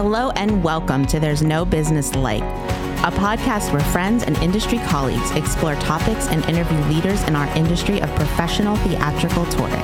Hello and welcome to There's No Business Like, a podcast where friends and industry colleagues explore topics and interview leaders in our industry of professional theatrical touring.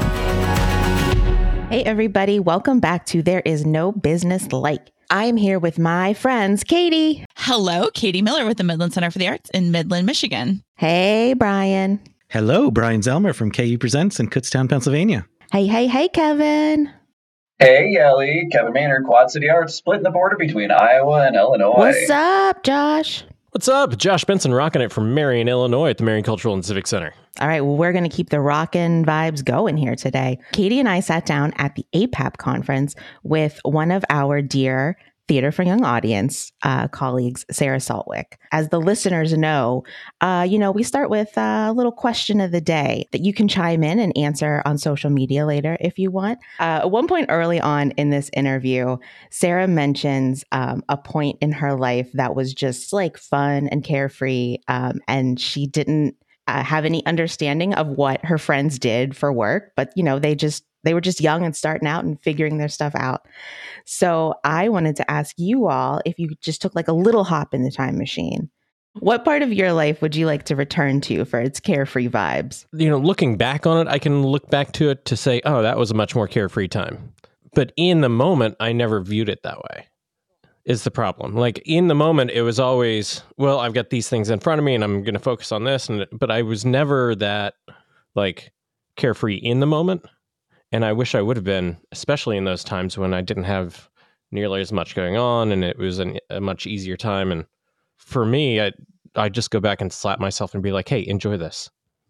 Hey everybody, welcome back to There Is No Business Like. I am here with my friends, Katie. Hello, Katie Miller with the Midland Center for the Arts in Midland, Michigan. Hey, Brian. Hello, Brian Zelmer from KU Presents in Kutztown, Pennsylvania. Hey, Kevin. Hey, Ellie. Kevin Maynard, Quad City Arts, splitting the border between Iowa and Illinois. What's up, Josh? What's up? Josh Benson rocking it from Marion, Illinois at the Marion Cultural and Civic Center. All right, well, we're going to keep the rockin' vibes going here today. Katie and I sat down at the APAP conference with one of our dear Theater for Young Audience colleagues, Sarah Saltwick. As the listeners know, we start with a little question of the day that you can chime in and answer on social media later if you want. At one point early on in this interview, Sarah mentions a point in her life that was just like fun and carefree, and she didn't have any understanding of what her friends did for work, but they were just young and starting out and figuring their stuff out. So I wanted to ask you all if you just took like a little hop in the time machine. What part of your life would you like to return to for its carefree vibes? Looking back on it, I can look back to it to say, oh, that was a much more carefree time. But in the moment, I never viewed it that way, is the problem. Like in the moment, it was always, well, I've got these things in front of me and I'm going to focus on this. But I was never that like carefree in the moment. And I wish I would have been, especially in those times when I didn't have nearly as much going on and it was a much easier time. And for me, I just go back and slap myself and be like, hey, enjoy this.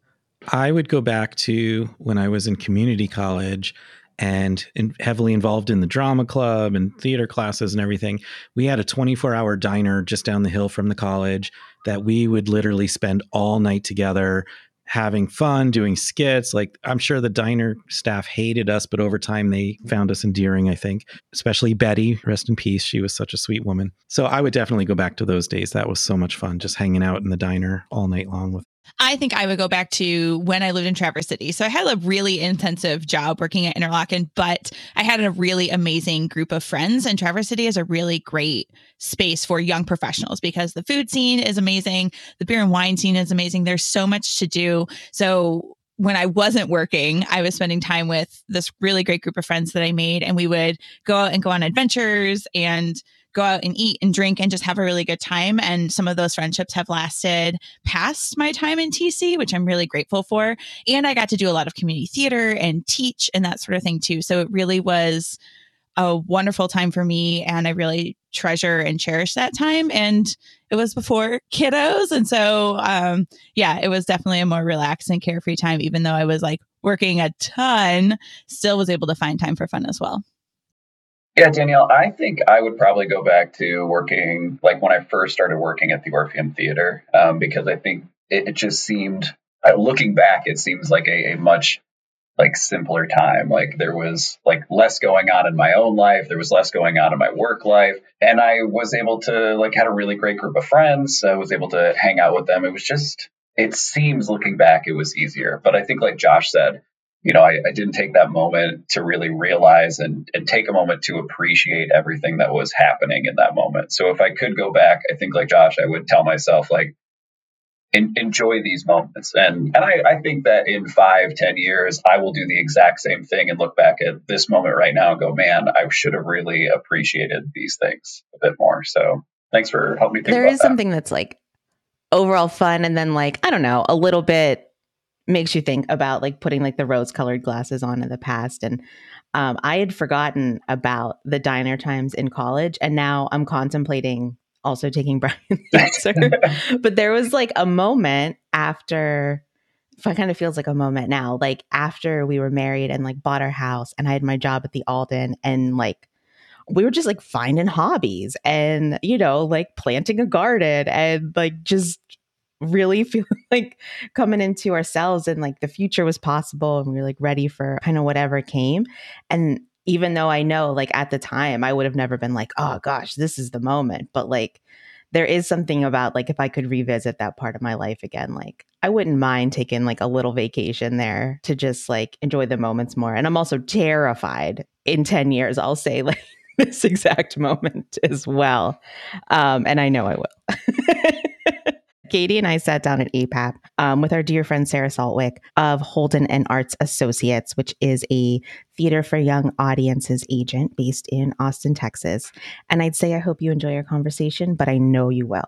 I would go back to when I was in community college and heavily involved in the drama club and theater classes and everything. We had a 24-hour diner just down the hill from the college that we would literally spend all night together, having fun, doing skits. Like, I'm sure the diner staff hated us, but over time they found us endearing, I think, especially Betty, rest in peace. She was such a sweet woman. So I would definitely go back to those days. That was so much fun, just hanging out in the diner all night long with. I think I would go back to when I lived in Traverse City. So I had a really intensive job working at Interlochen, but I had a really amazing group of friends. And Traverse City is a really great space for young professionals because the food scene is amazing. The beer and wine scene is amazing. There's so much to do. So when I wasn't working, I was spending time with this really great group of friends that I made. And we would go out and go on adventures and go out and eat and drink and just have a really good time. And some of those friendships have lasted past my time in TC, which I'm really grateful for. And I got to do a lot of community theater and teach and that sort of thing too. So it really was a wonderful time for me. And I really treasure and cherish that time. And it was before kiddos. And so, it was definitely a more relaxed and carefree time, even though I was like working a ton, still was able to find time for fun as well. Yeah, Danielle, I think I would probably go back to working like when I first started working at the Orpheum Theater, because I think it just seemed, looking back, it seems like a much like simpler time. Like there was like less going on in my own life. There was less going on in my work life. And I was able to had a really great group of friends. I was able to hang out with them. It seems looking back, it was easier. But I think like Josh said, I didn't take that moment to really realize and take a moment to appreciate everything that was happening in that moment. So if I could go back, I think like Josh, I would tell myself like, enjoy these moments. And I think that in 5-10 years, I will do the exact same thing and look back at this moment right now and go, man, I should have really appreciated these things a bit more. So thanks for helping me think about that. There is something that's like overall fun. And then like, I don't know, a little bit makes you think about like putting like the rose colored glasses on in the past. And I had forgotten about the diner times in college. And now I'm contemplating also taking Brian's answer. But there was like a moment after, it kind of feels like a moment now, like after we were married and like bought our house and I had my job at the Alden and like, we were just like finding hobbies and, like planting a garden and like just really feeling like coming into ourselves and like the future was possible and we were like ready for kind of whatever came. And even though I know like at the time I would have never been like, oh gosh, this is the moment. But like there is something about like if I could revisit that part of my life again, like I wouldn't mind taking like a little vacation there to just like enjoy the moments more. And I'm also terrified in 10 years, I'll say like this exact moment as well. And I know I will. Katie and I sat down at APAP with our dear friend Sarah Saltwick of Holden and Arts Associates, which is a theater for young audiences agent based in Austin, Texas. And I'd say I hope you enjoy our conversation, but I know you will.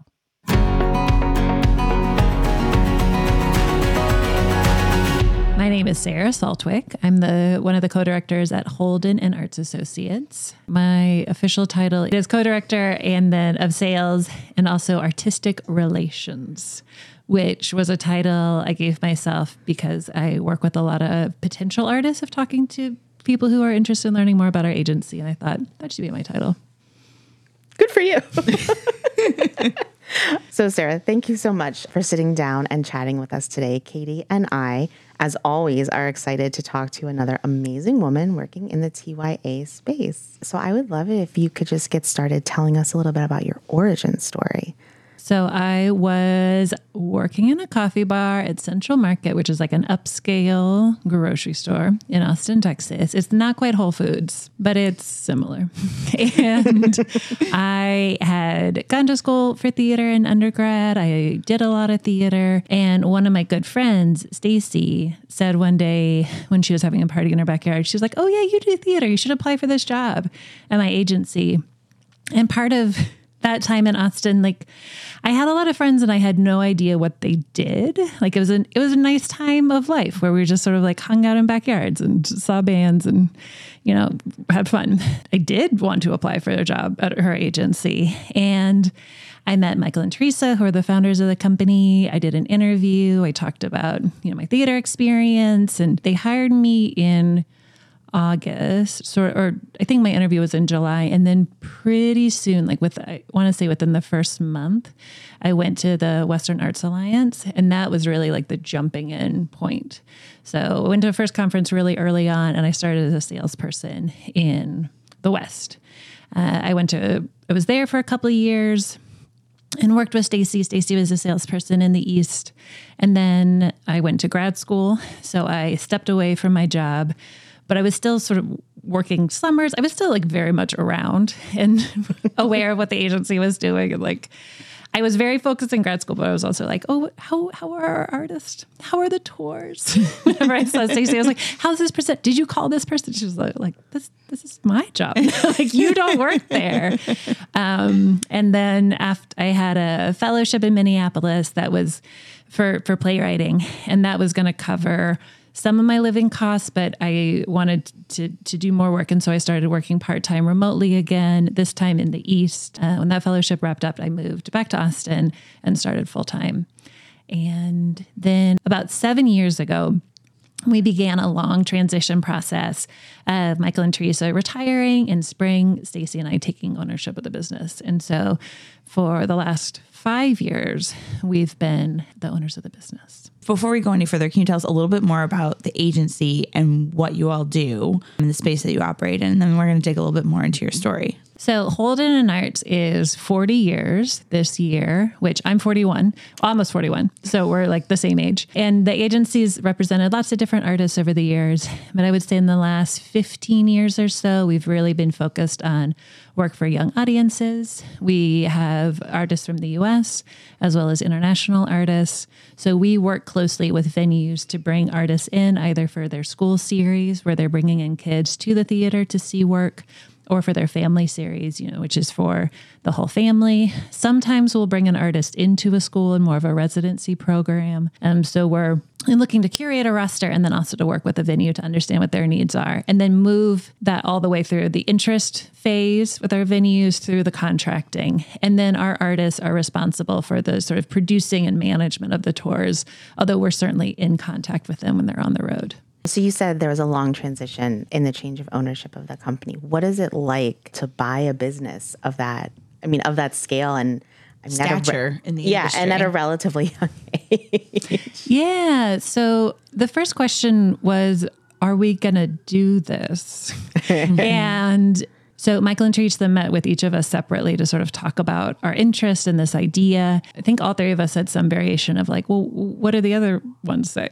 My name is Sarah Saltwick. I'm one of the co-directors at Holden and Arts Associates. My official title is co-director and then of sales and also artistic relations, which was a title I gave myself because I work with a lot of potential artists of talking to people who are interested in learning more about our agency. And I thought that should be my title. Good for you. So Sarah, thank you so much for sitting down and chatting with us today. Katie and I, as always, are excited to talk to another amazing woman working in the TYA space. So I would love it if you could just get started telling us a little bit about your origin story. So I was working in a coffee bar at Central Market, which is like an upscale grocery store in Austin, Texas. It's not quite Whole Foods, but it's similar. And I had gone to school for theater in undergrad. I did a lot of theater. And one of my good friends, Stacy, said one day when she was having a party in her backyard, she was like, "Oh yeah, you do theater. You should apply for this job at my agency." And part of that time in Austin, like I had a lot of friends and I had no idea what they did. Like it was a nice time of life where we just sort of like hung out in backyards and saw bands and, you know, had fun. I did want to apply for a job at her agency, and I met Michael and Teresa, who are the founders of the company. I did an interview. I talked about, you know, my theater experience, and they hired me in August, or I think my interview was in July. And then pretty soon, like I want to say within the first month, I went to the Western Arts Alliance, and that was really like the jumping in point. So I went to the first conference really early on, and I started as a salesperson in the West. I was there for a couple of years and worked with Stacy. Stacy was a salesperson in the East. And then I went to grad school. So I stepped away from my job, but I was still sort of working summers. I was still like very much around and aware of what the agency was doing. And like, I was very focused in grad school, but I was also like, oh, how are our artists? How are the tours? Whenever I saw Stacey, I was like, how's this person? Did you call this person? She was like, this is my job. Like, you don't work there. And then after I had a fellowship in Minneapolis that was for playwriting, and that was going to cover some of my living costs, but I wanted to do more work. And so I started working part-time remotely again, this time in the East. When that fellowship wrapped up, I moved back to Austin and started full-time. And then about 7 years ago, we began a long transition process of Michael and Teresa retiring in spring, Stacy and I taking ownership of the business. And so for the last 5 years, we've been the owners of the business. Before we go any further, can you tell us a little bit more about the agency and what you all do in the space that you operate in? And then we're going to dig a little bit more into your story. So Holden and Arts is 40 years this year, which I'm 41, almost 41. So we're like the same age. And the agency's represented lots of different artists over the years. But I would say in the last 15 years or so, we've really been focused on work for young audiences. We have artists from the US as well as international artists. So we work closely with venues to bring artists in either for their school series where they're bringing in kids to the theater to see work, or for their family series, which is for the whole family. Sometimes we'll bring an artist into a school in more of a residency program. So we're looking to curate a roster and then also to work with the venue to understand what their needs are, and then move that all the way through the interest phase with our venues through the contracting. And then our artists are responsible for the sort of producing and management of the tours, although we're certainly in contact with them when they're on the road. So you said there was a long transition in the change of ownership of the company. What is it like to buy a business of that? I mean, of that scale and stature in the industry. And at a relatively young age. Yeah. So the first question was, are we going to do this? And so Michael and Teresa met with each of us separately to sort of talk about our interest in this idea. I think all three of us had some variation of like, well, what do the other ones say?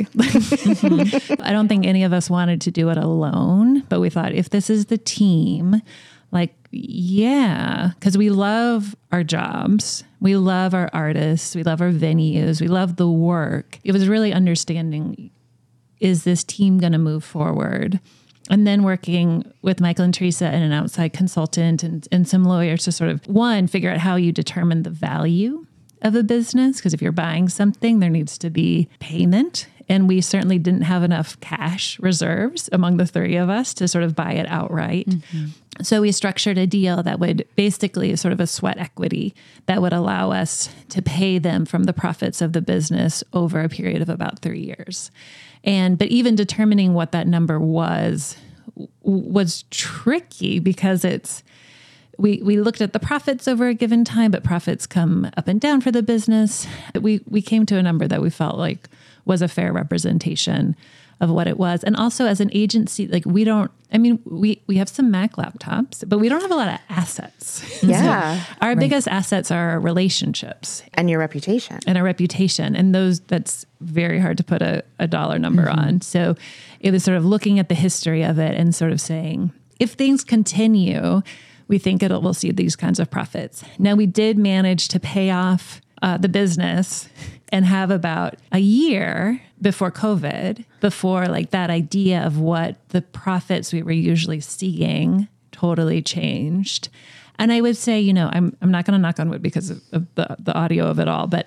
I don't think any of us wanted to do it alone, but we thought if this is the team, like Yeah, because we love our jobs. We love our artists. We love our venues. We love the work. It was really understanding, is this team going to move forward? And then working with Michael and Teresa and an outside consultant and some lawyers to sort of, one, figure out how you determine the value of a business. Because if you're buying something, there needs to be payment. And we certainly didn't have enough cash reserves among the three of us to sort of buy it outright. Mm-hmm. So we structured a deal that would basically sort of a sweat equity that would allow us to pay them from the profits of the business over a period of about 3 years. But even determining what that number was tricky because we looked at the profits over a given time, but profits come up and down for the business. We came to a number that we felt like was a fair representation of what it was. And also as an agency, like we have some Mac laptops, but we don't have a lot of assets. Yeah. So our biggest assets are our relationships. And your reputation. And that's very hard to put a dollar number on. So it was sort of looking at the history of it and sort of saying, if things continue, we think we'll see these kinds of profits. Now we did manage to pay off the business and have about a year before COVID, before like that idea of what the profits we were usually seeing totally changed. And I would say, I'm not going to knock on wood because of the audio of it all, but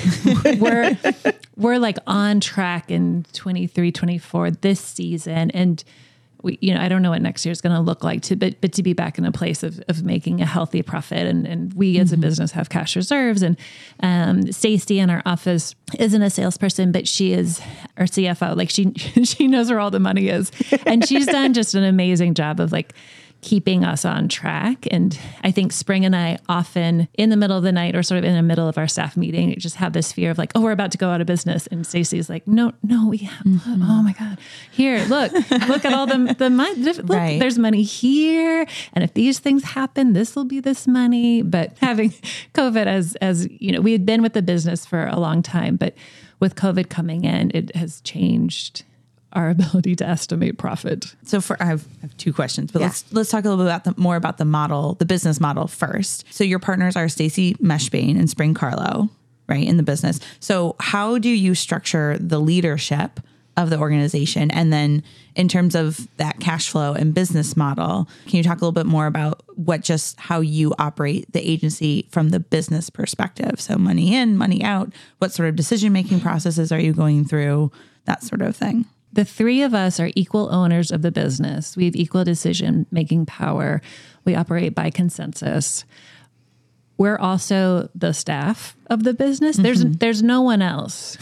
we're like on track in 23, 24 this season. And I don't know what next year is going to look like but to be back in a place of making a healthy profit. And we as a business have cash reserves. And Stacy in our office isn't a salesperson, but she is our CFO. Like she knows where all the money is. And she's done just an amazing job of like keeping us on track. And I think Spring and I often in the middle of the night or sort of in the middle of our staff meeting, just have this fear of like, oh, we're about to go out of business. And Stacey's like, no, we have, oh my God, here, look at all the money. Look, right. There's money here. And if these things happen, this will be this money. But having COVID as we had been with the business for a long time, but with COVID coming in, it has changed our ability to estimate profit. So I have two questions, but let's talk a little bit more about the model, the business model first. So your partners are Stacy Meshbane and Spring Carlo, right, in the business. So how do you structure the leadership of the organization? And then in terms of that cash flow and business model, can you talk a little bit more about how you operate the agency from the business perspective? So money in, money out, what sort of decision-making processes are you going through, that sort of thing? The three of us are equal owners of the business. We have equal decision-making power. We operate by consensus. We're also the staff of the business. There's no one else.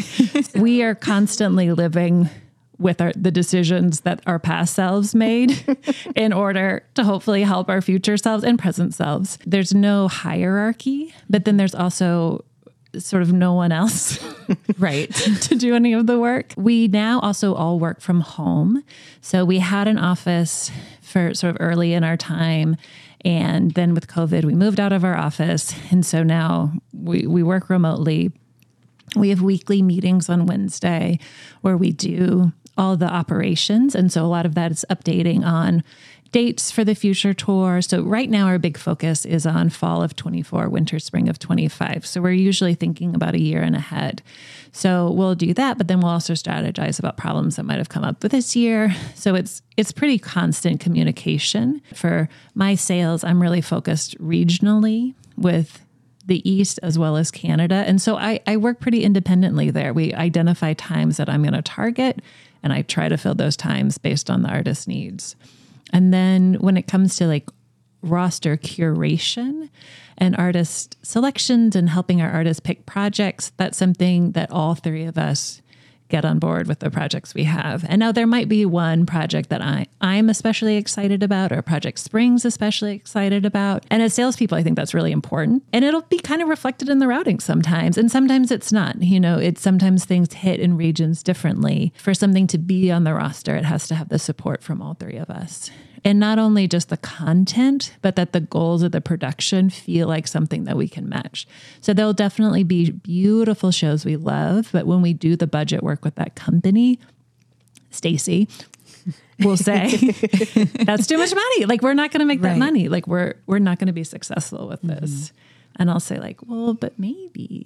We are constantly living with the decisions that our past selves made in order to hopefully help our future selves and present selves. There's no hierarchy, but then there's also sort of no one else right to do any of the work. We now also all work from home. So we had an office for sort of early in our time. And then with COVID, we moved out of our office. And so now we work remotely. We have weekly meetings on Wednesday where we do all the operations. And so a lot of that is updating on dates for the future tour. So right now our big focus is on fall of 24, winter, spring of 25. So we're usually thinking about a year and ahead. So we'll do that, but then we'll also strategize about problems that might have come up with this year. So it's pretty constant communication. For my sales, I'm really focused regionally with the East as well as Canada. And so I work pretty independently there. We identify times that I'm going to target, and I try to fill those times based on the artist's needs. And then when it comes to like roster curation and artist selections and helping our artists pick projects, that's something that all three of us get on board with the projects we have. And now there might be one project that I'm especially excited about, or Project Spring's especially excited about. And as salespeople, I think that's really important. And it'll be kind of reflected in the routing sometimes. And sometimes it's not. It's sometimes things hit in regions differently. For something to be on the roster, it has to have the support from all three of us. And not only just the content, but that the goals of the production feel like something that we can match. So there'll definitely be beautiful shows we love, but when we do the budget work with that company, Stacy will say that's too much money. Like, we're not going to make that money. Like, we're not going to be successful with this. And I'll say like, well, but maybe.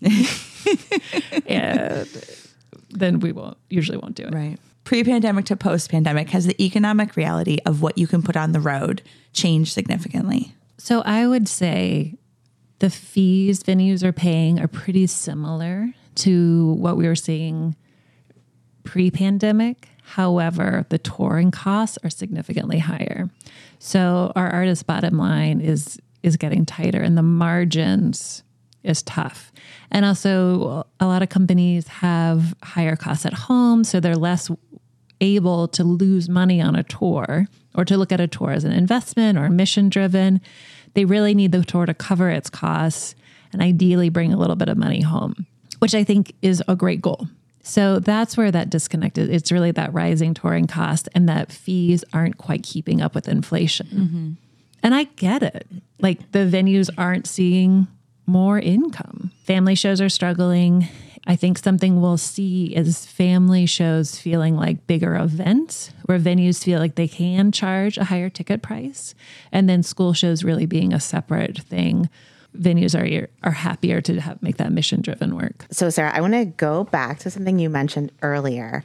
And then we usually won't do it. Right. Pre-pandemic to post-pandemic, has the economic reality of what you can put on the road changed significantly? So I would say the fees venues are paying are pretty similar to what we were seeing pre-pandemic. However, the touring costs are significantly higher. So our artist bottom line is getting tighter, and the margins is tough. And also a lot of companies have higher costs at home, so they're less able to lose money on a tour or to look at a tour as an investment or mission driven. They really need the tour to cover its costs and ideally bring a little bit of money home, which I think is a great goal. So that's where that disconnect is. It's really that rising touring cost and that fees aren't quite keeping up with inflation. And I get it. Like, the venues aren't seeing more income. Family shows are struggling. I think something we'll see is family shows feeling like bigger events where venues feel like they can charge a higher ticket price. And then school shows really being a separate thing. Venues are happier to make that mission-driven work. So, Sarah, I want to go back to something you mentioned earlier.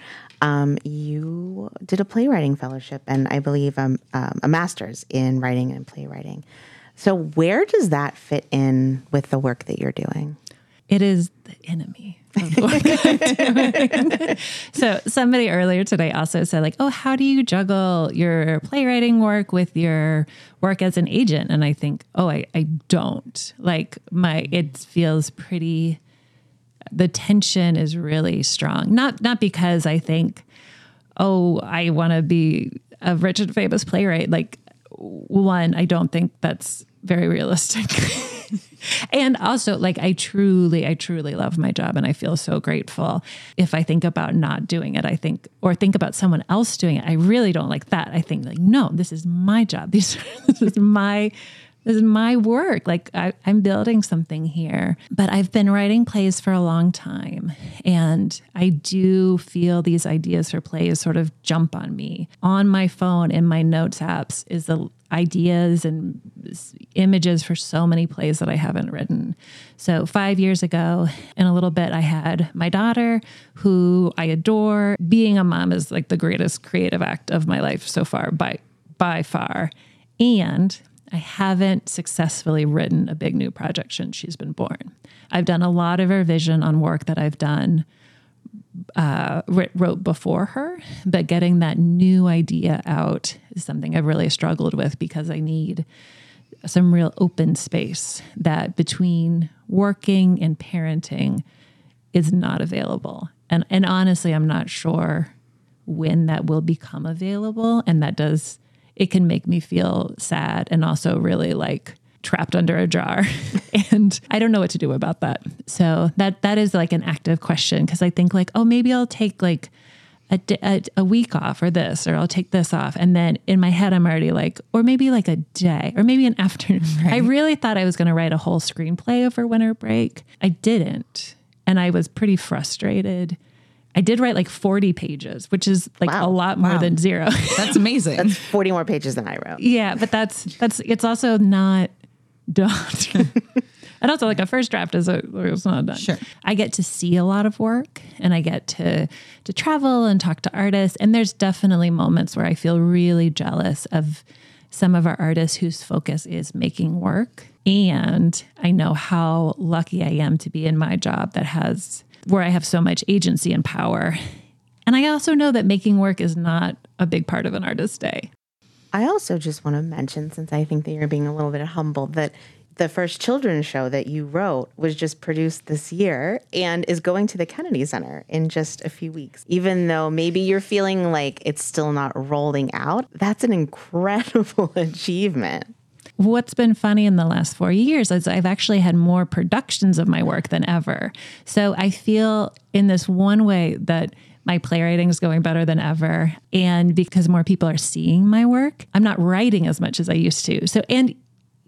You did a playwriting fellowship and I believe a master's in writing and playwriting. So where does that fit in with the work that you're doing? It is the enemy of the work I'm doing. So somebody earlier today also said like, oh, how do you juggle your playwriting work with your work as an agent? And I think, I don't. Like, it feels pretty, the tension is really strong. Not because I think, I want to be a rich and famous playwright. Like, one, I don't think that's very realistic. And also, like, I truly love my job and I feel so grateful. If I think about not doing it, or think about someone else doing it, I really don't like that. I think like, no, this is my job. This is my work. Like, I'm building something here. But I've been writing plays for a long time. And I do feel these ideas for plays sort of jump on me. On my phone, in my notes apps, is the ideas and images for so many plays that I haven't written. So 5 years ago, in a little bit, I had my daughter, who I adore. Being a mom is like the greatest creative act of my life so far, by far. And I haven't successfully written a big new project since she's been born. I've done a lot of revision on work that I've done, wrote before her, but getting that new idea out is something I've really struggled with because I need some real open space that between working and parenting is not available. And honestly, I'm not sure when that will become available. And it can make me feel sad and also really like trapped under a jar. And I don't know what to do about that. So that is like an active question. Cause I think like, maybe I'll take like a week off or this, or I'll take this off. And then in my head, I'm already like, or maybe like a day or maybe an afternoon. Right. I really thought I was going to write a whole screenplay over winter break. I didn't. And I was pretty frustrated. I did write like 40 pages, which is like a lot more than zero. That's amazing. That's 40 more pages than I wrote. Yeah, but it's also not done. And also like a first draft it's not done. Sure. I get to see a lot of work and I get to travel and talk to artists. And there's definitely moments where I feel really jealous of some of our artists whose focus is making work. And I know how lucky I am to be in my job where I have so much agency and power. And I also know that making work is not a big part of an artist's day. I also just want to mention, since I think that you're being a little bit humble, that the first children's show that you wrote was just produced this year and is going to the Kennedy Center in just a few weeks. Even though maybe you're feeling like it's still not rolling out, that's an incredible achievement. What's been funny in the last 4 years is I've actually had more productions of my work than ever. So I feel in this one way that my playwriting is going better than ever. And because more people are seeing my work, I'm not writing as much as I used to. So, and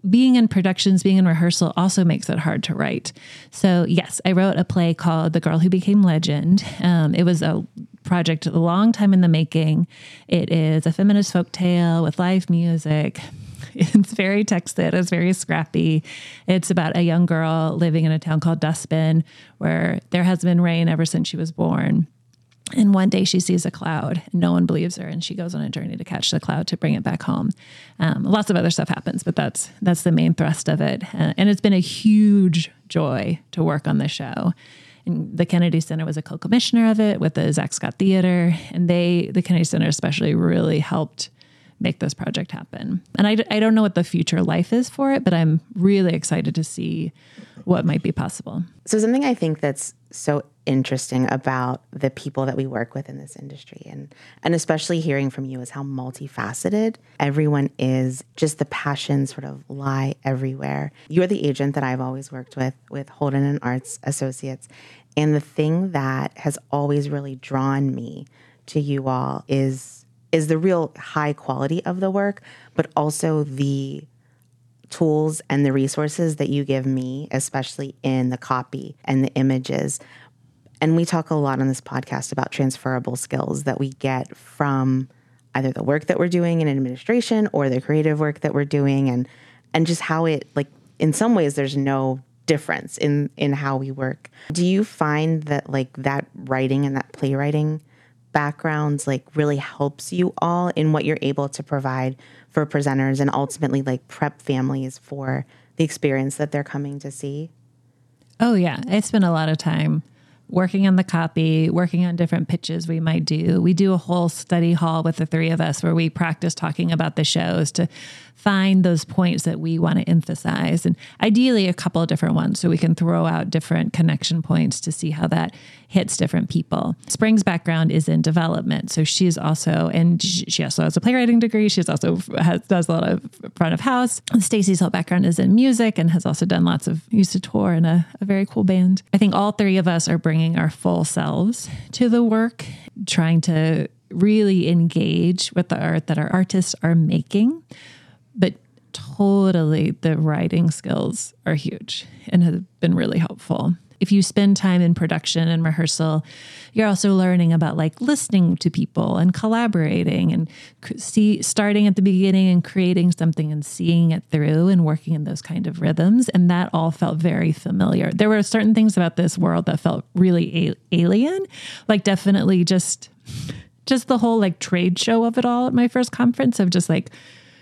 being in productions, being in rehearsal also makes it hard to write. So yes, I wrote a play called The Girl Who Became Legend. It was a project a long time in the making. It is a feminist folktale with live music. It's very texted. It's very scrappy. It's about a young girl living in a town called Dustbin, where there has been rain ever since she was born. And one day she sees a cloud and no one believes her. And she goes on a journey to catch the cloud to bring it back home. Lots of other stuff happens, but that's the main thrust of it. And it's been a huge joy to work on the show. And the Kennedy Center was a co-commissioner of it with the Zach Scott Theater. And the Kennedy Center especially really helped make this project happen. And I don't know what the future life is for it, but I'm really excited to see what might be possible. So something I think that's so interesting about the people that we work with in this industry, and especially hearing from you, is how multifaceted everyone is. Just the passions sort of lie everywhere. You're the agent that I've always worked with Holden and Arts Associates. And the thing that has always really drawn me to you all is the real high quality of the work, but also the tools and the resources that you give me, especially in the copy and the images. And we talk a lot on this podcast about transferable skills that we get from either the work that we're doing in administration or the creative work that we're doing, and just how it, like, in some ways there's no difference in how we work. Do you find that, like, that writing and that playwriting backgrounds, like, really helps you all in what you're able to provide for presenters and ultimately, like, prep families for the experience that they're coming to see? Oh yeah. I spend a lot of time working on the copy, working on different pitches we might do. We do a whole study hall with the three of us where we practice talking about the shows to find those points that we want to emphasize, and ideally a couple of different ones so we can throw out different connection points to see how that hits different people. Spring's background is in development. So she's also, and she also has a playwriting degree. She's also does a lot of front of house. Stacy's whole background is in music and has also done used to tour in a very cool band. I think all three of us are bringing our full selves to the work, trying to really engage with the art that our artists are making. But totally, the writing skills are huge and have been really helpful. If you spend time in production and rehearsal, you're also learning about, like, listening to people and collaborating and starting at the beginning and creating something and seeing it through and working in those kind of rhythms. And that all felt very familiar. There were certain things about this world that felt really alien, like definitely just the whole, like, trade show of it all at my first conference of just, like,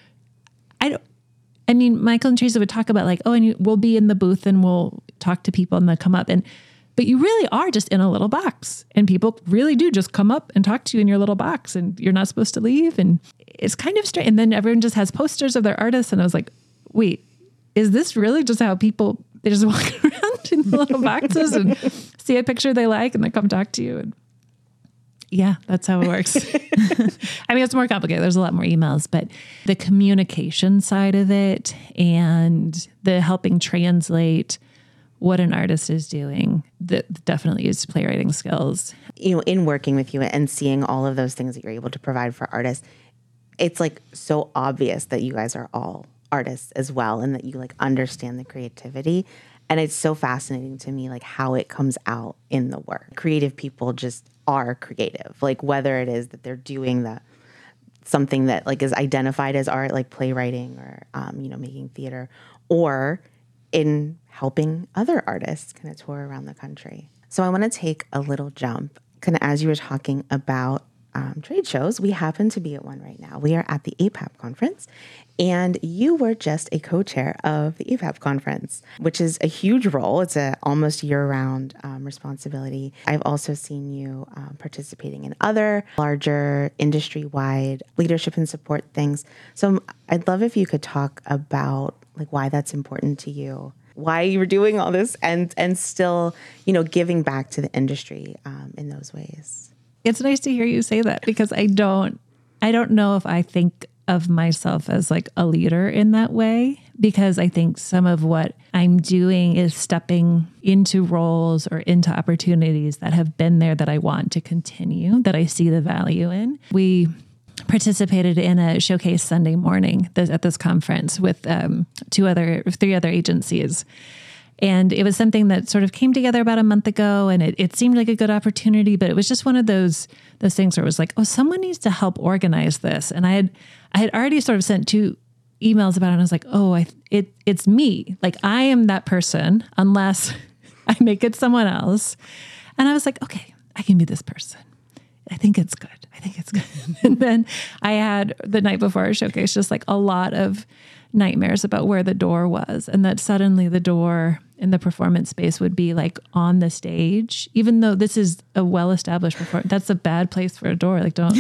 Michael and Teresa would talk about, like, oh, and we'll be in the booth and we'll talk to people and they'll come up, but you really are just in a little box, and people really do just come up and talk to you in your little box, and you're not supposed to leave. And it's kind of strange. And then everyone just has posters of their artists. And I was like, wait, is this really just how people, they just walk around in the little boxes and see a picture they like and they come talk to you? And yeah, that's how it works. I mean, it's more complicated. There's a lot more emails, but the communication side of it and the helping translate what an artist is doing, that definitely is playwriting skills. You know, in working with you and seeing all of those things that you're able to provide for artists, it's, like, so obvious that you guys are all artists as well, and that you, like, understand the creativity. And it's so fascinating to me, like, how it comes out in the work. Creative people just are creative, like, whether it is that they're doing something that, like, is identified as art, like playwriting or, making theater, or in helping other artists kind of tour around the country. So I want to take a little jump, kind of as you were talking about trade shows. We happen to be at one right now. We are at the APAP conference, and you were just a co-chair of the APAP conference, which is a huge role. It's a almost year-round responsibility. I've also seen you participating in other larger industry-wide leadership and support things. So I'd love if you could talk about, like, why that's important to you, why you were doing all this, and still, giving back to the industry in those ways. It's nice to hear you say that, because I don't know if I think of myself as, like, a leader in that way, because I think some of what I'm doing is stepping into roles or into opportunities that have been there that I want to continue, that I see the value in. We participated in a showcase Sunday morning at this conference with three other agencies. And it was something that sort of came together about a month ago, and it seemed like a good opportunity, but it was just one of those things where it was like, oh, someone needs to help organize this. And I had already sort of sent 2 emails about it, and I was like, oh, it's me. Like, I am that person unless I make it someone else. And I was like, okay, I can be this person. I think it's good. And then I had the night before our showcase just like a lot of nightmares about where the door was, and that suddenly the door in the performance space would be like on the stage, even though this is a well-established performance. That's a bad place for a door. Like, don't.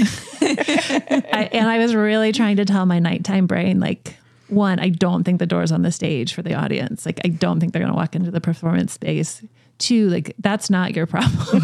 And I was really trying to tell my nighttime brain, like, 1, I don't think the door's on the stage for the audience. Like, I don't think they're going to walk into the performance space. 2, like, that's not your problem.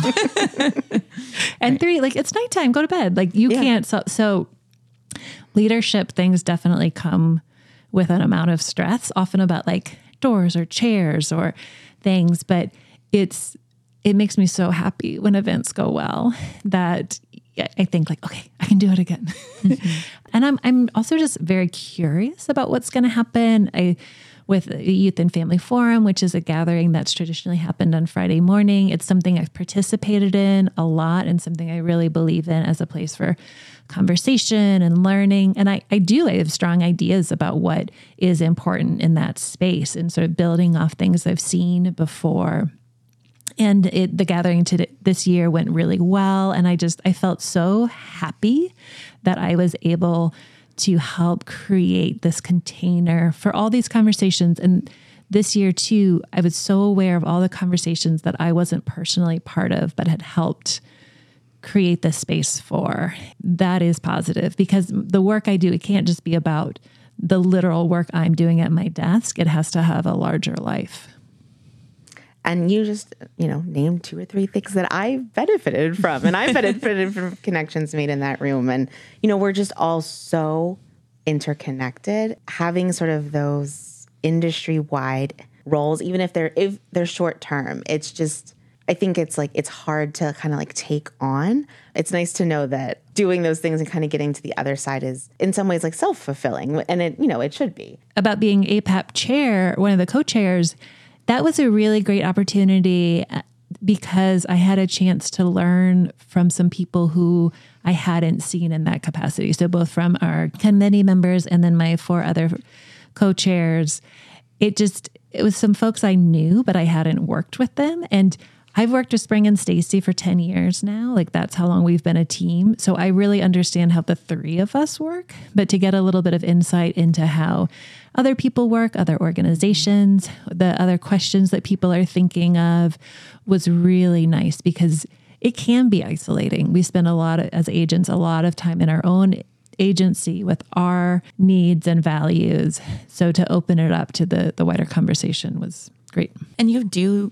And 3, like, it's nighttime, go to bed. Like, you can't. So leadership things definitely come with an amount of stress, often about like doors or chairs or things, but it makes me so happy when events go well that I think like, okay, I can do it again. Mm-hmm. And I'm also just very curious about what's going to happen. With Youth and Family Forum, which is a gathering that's traditionally happened on Friday morning. It's something I've participated in a lot and something I really believe in as a place for conversation and learning. And I have strong ideas about what is important in that space and sort of building off things I've seen before. And the gathering this year went really well. And I felt so happy that I was able to help create this container for all these conversations. And this year too, I was so aware of all the conversations that I wasn't personally part of, but had helped create this space for. That is positive, because the work I do, it can't just be about the literal work I'm doing at my desk. It has to have a larger life. And you just, named 2 or 3 things that I benefited from. And I benefited from connections made in that room. And, we're just all so interconnected. Having sort of those industry-wide roles, even if they're short term, it's just, I think it's like, it's hard to kind of like take on. It's nice to know that doing those things and kind of getting to the other side is in some ways like self-fulfilling. And it should be. About being APAP chair, one of the co-chairs, that was a really great opportunity because I had a chance to learn from some people who I hadn't seen in that capacity. So both from our committee members and then my 4 other co-chairs, it was some folks I knew, but I hadn't worked with them. And I've worked with Spring and Stacy for 10 years now. Like, that's how long we've been a team. So I really understand how the 3 of us work, but to get a little bit of insight into how other people work, other organizations, the other questions that people are thinking of was really nice, because it can be isolating. We spend as agents, a lot of time in our own agency with our needs and values. So to open it up to the wider conversation was great. And you do,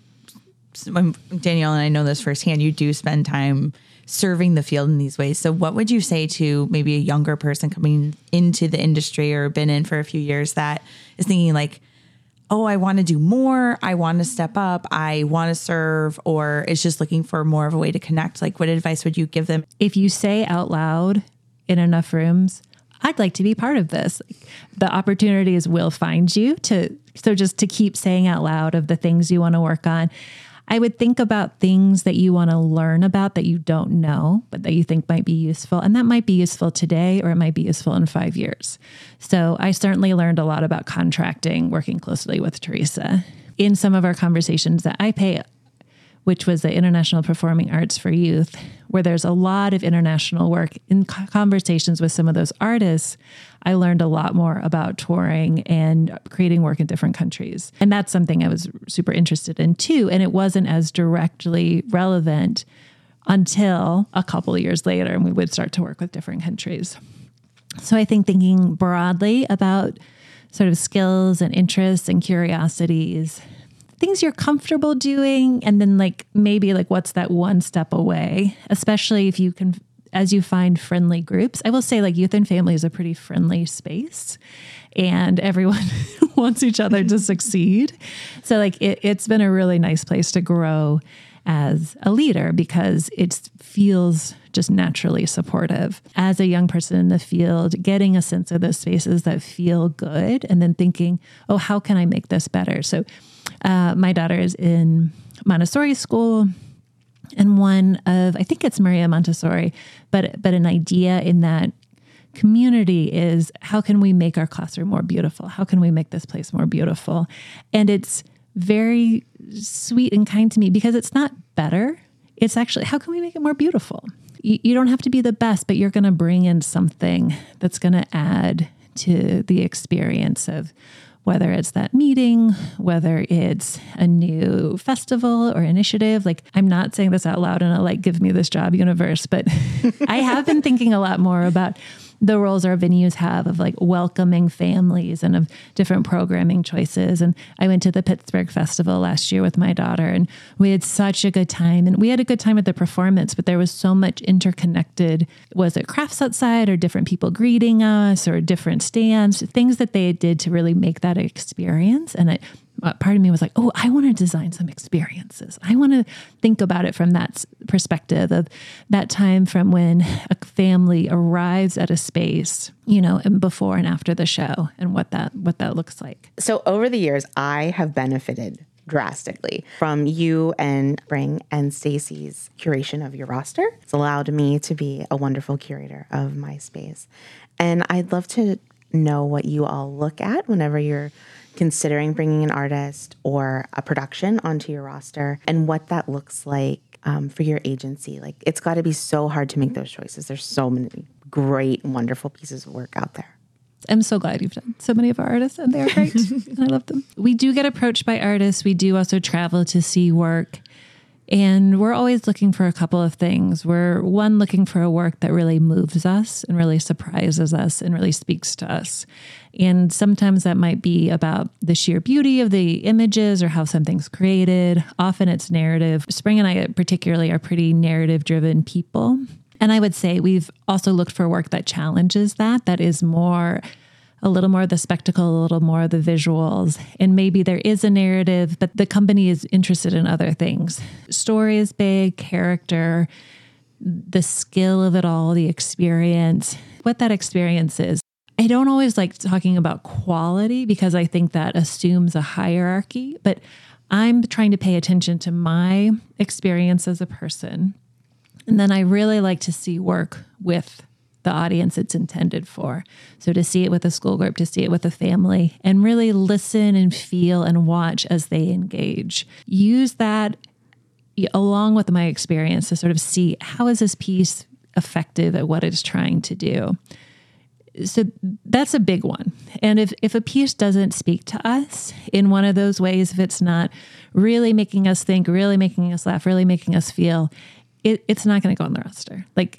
Danielle, and I know this firsthand, you do spend time serving the field in these ways. So what would you say to maybe a younger person coming into the industry or been in for a few years that is thinking like, oh, I want to do more, I want to step up, I want to serve, or is just looking for more of a way to connect? Like, what advice would you give them? If you say out loud in enough rooms, I'd like to be part of this, the opportunities will find you so just to keep saying out loud of the things you want to work on. I would think about things that you want to learn about that you don't know, but that you think might be useful. And that might be useful today, or it might be useful in 5 years. So I certainly learned a lot about contracting, working closely with Teresa. In some of our conversations that I pay, which was the International Performing Arts for Youth, where there's a lot of international work, in conversations with some of those artists, I learned a lot more about touring and creating work in different countries. And that's something I was super interested in too. And it wasn't as directly relevant until a couple of years later, and we would start to work with different countries. So I think thinking broadly about sort of skills and interests and curiosities, things you're comfortable doing, and then like maybe like what's that one step away, especially if you can, as you find friendly groups. I will say like Youth and Family is a pretty friendly space and everyone wants each other to succeed. So like it's been a really nice place to grow as a leader because it feels just naturally supportive. As a young person in the field, getting a sense of those spaces that feel good and then thinking, oh, how can I make this better? So my daughter is in Montessori school. And one of, I think it's Maria Montessori, but an idea in that community is how can we make our classroom more beautiful? How can we make this place more beautiful? And it's very sweet and kind to me because it's not better. It's actually, how can we make it more beautiful? You don't have to be the best, but you're going to bring in something that's going to add to the experience of whether it's that meeting, whether it's a new festival or initiative. Like, I'm not saying this out loud in a like, give me this job universe, but I have been thinking a lot more about the roles our venues have of like welcoming families and of different programming choices. And I went to the Pittsburgh Festival last year with my daughter and we had such a good time, and we had a good time at the performance, but there was so much interconnected, was it crafts outside or different people greeting us or different stands, things that they did to really make that experience. And part of me was like, oh, I want to design some experiences. I want to think about it from that perspective of that time from when a family arrives at a space, you know, and before and after the show and what that looks like. So over the years, I have benefited drastically from you and Spring and Stacy's curation of your roster. It's allowed me to be a wonderful curator of my space. And I'd love to know what you all look at whenever you're considering bringing an artist or a production onto your roster and what that looks like for your agency. Like, it's got to be so hard to make those choices. There's so many great, wonderful pieces of work out there. I'm so glad you've done so many of our artists, and they're great. And I love them. We do get approached by artists. We do also travel to see work. And we're always looking for a couple of things. We're looking for a work that really moves us and really surprises us and really speaks to us. And sometimes that might be about the sheer beauty of the images or how something's created. Often it's narrative. Spring and I particularly are pretty narrative-driven people. And I would say we've also looked for work that challenges that is more a little more of the spectacle, a little more of the visuals. And maybe there is a narrative, but the company is interested in other things. Story is big, character, the skill of it all, the experience, what that experience is. I don't always like talking about quality because I think that assumes a hierarchy, but I'm trying to pay attention to my experience as a person. And then I really like to see work with the audience it's intended for. So to see it with a school group, to see it with a family, and really listen and feel and watch as they engage. Use that along with my experience to sort of see how is this piece effective at what it's trying to do. So that's a big one. And if a piece doesn't speak to us in one of those ways, if it's not really making us think, really making us laugh, really making us feel, it's not going to go on the roster. Like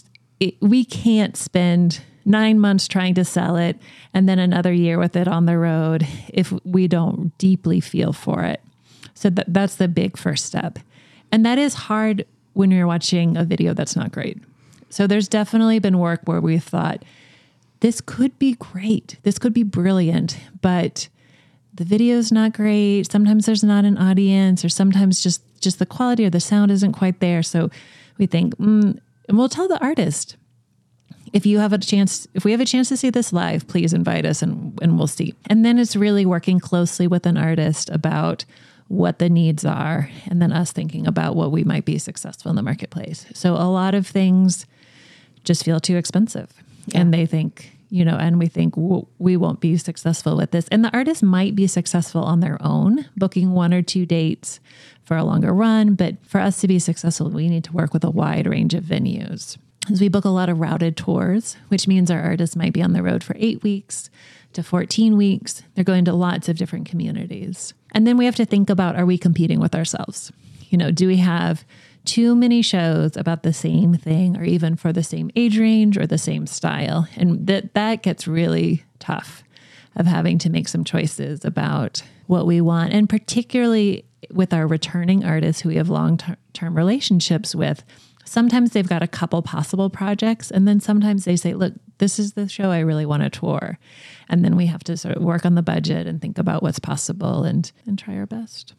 we can't spend 9 months trying to sell it and then another year with it on the road if we don't deeply feel for it. So that's the big first step. And that is hard when you're watching a video that's not great. So there's definitely been work where we thought, this could be great. This could be brilliant, but the video's not great. Sometimes there's not an audience, or sometimes just the quality or the sound isn't quite there. So we think, and we'll tell the artist, if we have a chance to see this live, please invite us and we'll see. And then it's really working closely with an artist about what the needs are, and then us thinking about what we might be successful in the marketplace. So a lot of things just feel too expensive, and they think, and we think we won't be successful with this. And the artist might be successful on their own, booking 1 or 2 dates for a longer run. But for us to be successful, we need to work with a wide range of venues. As we book a lot of routed tours, which means our artists might be on the road for 8 weeks to 14 weeks. They're going to lots of different communities. And then we have to think about, are we competing with ourselves? Do we have too many shows about the same thing, or even for the same age range or the same style? And that gets really tough, of having to make some choices about what we want. And particularly with our returning artists who we have long-term relationships with, sometimes they've got a couple possible projects, and then sometimes they say, look, this is the show I really want to tour. And then we have to sort of work on the budget and think about what's possible and try our best.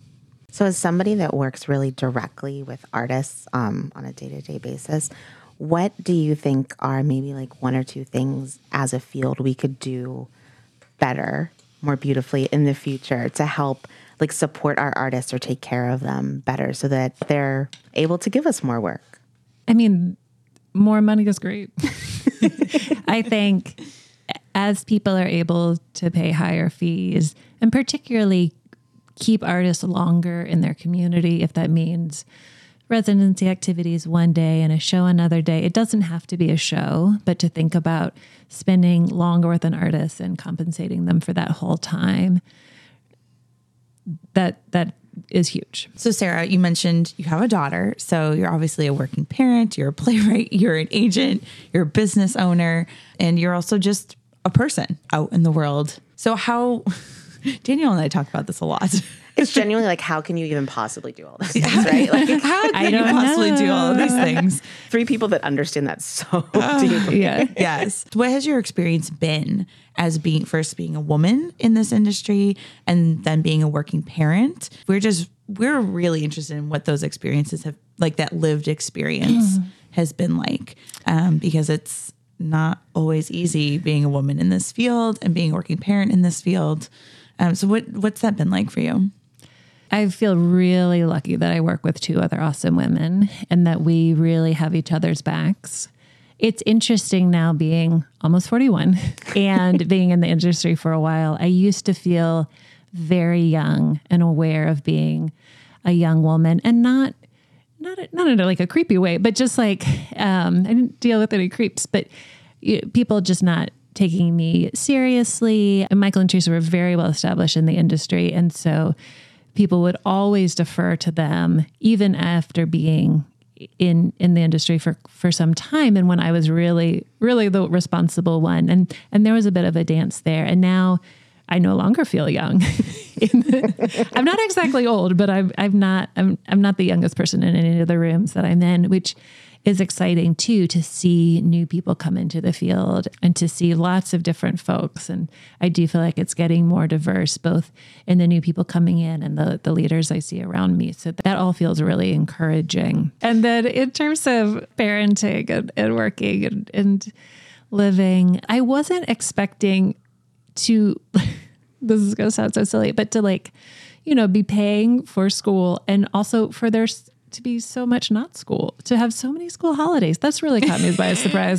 So as somebody that works really directly with artists on a day-to-day basis, what do you think are maybe like one or two things as a field we could do better, more beautifully in the future to help like support our artists or take care of them better so that they're able to give us more work? I mean, more money is great. I think as people are able to pay higher fees and particularly keep artists longer in their community, if that means residency activities one day and a show another day. It doesn't have to be a show, but to think about spending longer with an artist and compensating them for that whole time, that is huge. So Sarah, you mentioned you have a daughter, so you're obviously a working parent, you're a playwright, you're an agent, you're a business owner, and you're also just a person out in the world. So how... Danielle and I talk about this a lot. It's genuinely like, how can you even possibly do all those things, right? Like, How can you possibly do all of these things? three people that understand that so deeply. Yeah. Yes. What has your experience been as being a woman in this industry and then being a working parent? We're really interested in what those experiences have, like that lived experience has been like, because it's not always easy being a woman in this field and being a working parent in this field. So what's that been like for you? I feel really lucky that I work with two other awesome women and that we really have each other's backs. It's interesting now being almost 41 and being in the industry for a while. I used to feel very young and aware of being a young woman and not in like a creepy way, but just like, I didn't deal with any creeps, but people just not taking me seriously. And Michael and Teresa were very well established in the industry. And so people would always defer to them, even after being in the industry for some time. And when I was really, really the responsible one, and there was a bit of a dance there. And now I no longer feel young. I'm not exactly old, but I'm not the youngest person in any of the rooms that I'm in, which is exciting too, to see new people come into the field and to see lots of different folks. And I do feel like it's getting more diverse, both in the new people coming in and the leaders I see around me. So that all feels really encouraging. And then in terms of parenting and working and living, I wasn't expecting to, this is going to sound so silly, but to be paying for school and also for their to be so much not school, to have so many school holidays. That's really caught me by surprise.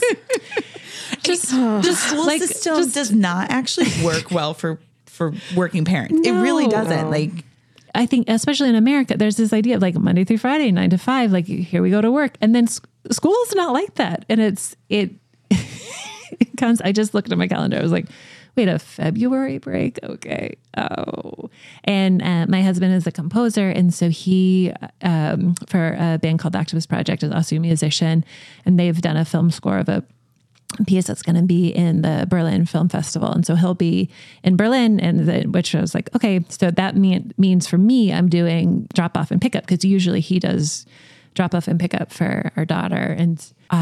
The school system does not actually work well for working parents. No. It really doesn't. Like, I think especially in America, there's this idea of like Monday through Friday, 9 to 5, like here we go to work. And then school is not like that. And it comes, I just looked at my calendar. I was like, wait, a February break? Okay. Oh. And my husband is a composer. And so he, for a band called Activist Project, is also a musician. And they've done a film score of a piece that's going to be in the Berlin Film Festival. And so he'll be in Berlin, which I was like, okay, so that means for me, I'm doing drop off and pickup, because usually he does drop off and pickup for our daughter. And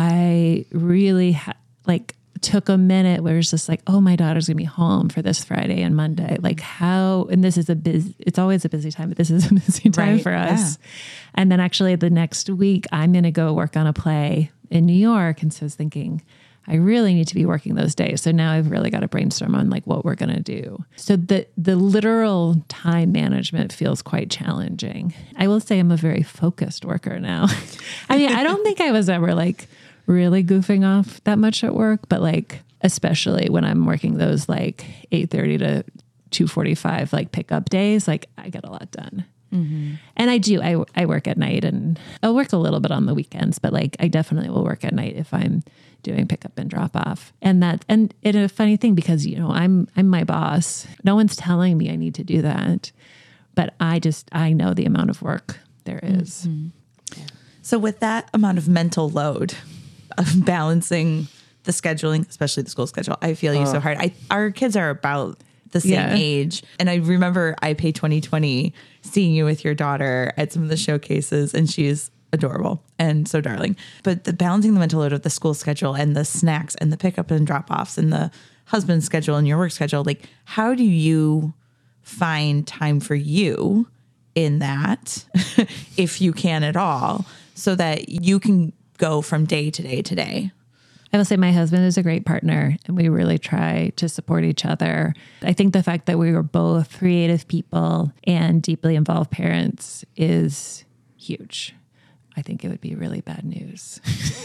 I really took a minute where it's just like, oh, my daughter's gonna be home for this Friday and Monday. Like how, and this is it's always a busy time, but this is a busy time for us. Yeah. And then actually the next week I'm going to go work on a play in New York. And so I was thinking, I really need to be working those days. So now I've really got to brainstorm on like what we're going to do. So the literal time management feels quite challenging. I will say I'm a very focused worker now. I mean, I don't think I was ever like really goofing off that much at work, but like, especially when I'm working those like 8:30 to 2:45, like pickup days, like I get a lot done. Mm-hmm. And I work at night, and I'll work a little bit on the weekends, but like I definitely will work at night if I'm doing pickup and drop off. And it's a funny thing because, I'm my boss. No one's telling me I need to do that, but I know the amount of work there is. Mm-hmm. Yeah. So with that amount of mental load of balancing the scheduling, especially the school schedule, I feel you so hard. Our kids are about the same age. And I remember iPay 2020 seeing you with your daughter at some of the showcases, and she's adorable and so darling. But the balancing the mental load of the school schedule and the snacks and the pickup and drop offs and the husband's schedule and your work schedule, like how do you find time for you in that if you can at all, so that you can go from day to day to day? I will say my husband is a great partner and we really try to support each other. I think the fact that we were both creative people and deeply involved parents is huge. I think it would be really bad news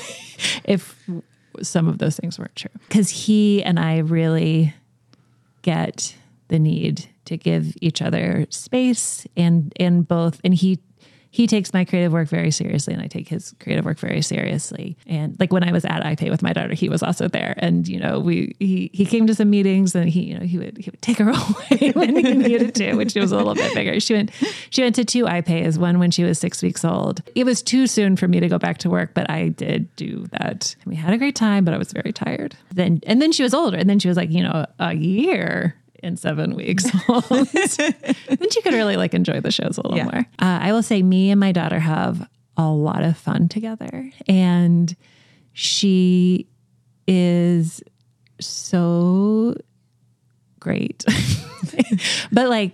if some of those things weren't true. Because he and I really get the need to give each other space and both. And he takes my creative work very seriously and I take his creative work very seriously. And like when I was at iPay with my daughter, he was also there. And, you know, he came to some meetings and he would take her away when he needed to, when she was a little bit bigger. She went to 2 iPays, one when she was 6 weeks old. It was too soon for me to go back to work, but I did do that. We had a great time, but I was very tired. Then she was older and then she was like, you know, a year and 7 weeks old. Then she could really like enjoy the shows a little more. I will say me and my daughter have a lot of fun together and she is so great. But like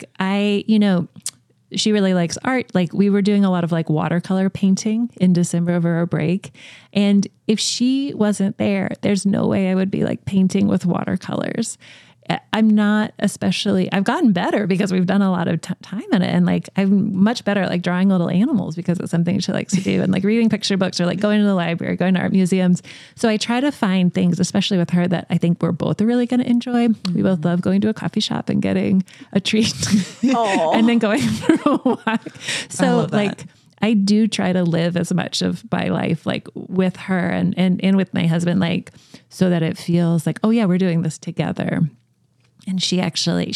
she really likes art. Like we were doing a lot of like watercolor painting in December over our break. And if she wasn't there, there's no way I would be like painting with watercolors. I'm not I've gotten better because we've done a lot of time in it. And like, I'm much better at like drawing little animals because it's something she likes to do and like reading picture books or like going to the library, going to art museums. So I try to find things, especially with her, that I think we're both really going to enjoy. Mm-hmm. We both love going to a coffee shop and getting a treat and then going for a walk. So like, I do try to live as much of my life like with her and with my husband, like so that it feels like, oh yeah, we're doing this together. And she wanted